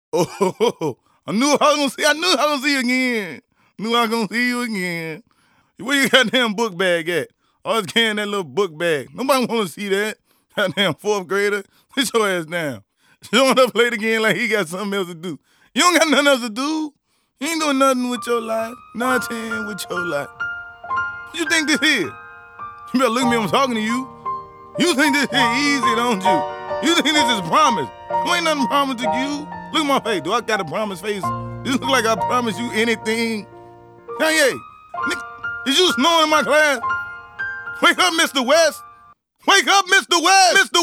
Oh, I knew I was gonna see. I knew I was gonna see you again. Knew I was gonna see you again. Where your goddamn book bag at? Always carrying that little book bag. Nobody wanna see that. Goddamn fourth grader. Sit your ass down. Showing up late again like he got something else to do. You don't got nothing else to do. You ain't doing nothing with your life. Nothing with your life. What you think this is? You better look at me when I'm talking to you. You think this is easy, don't you? You think this is promise. You ain't nothing promised to you. Look at my face. Do I got a promise face? This look like I promise you anything. Kanye, nigga, is you snoring in my class? Wake up, Mr. West. Wake up, Mr. West. Mr.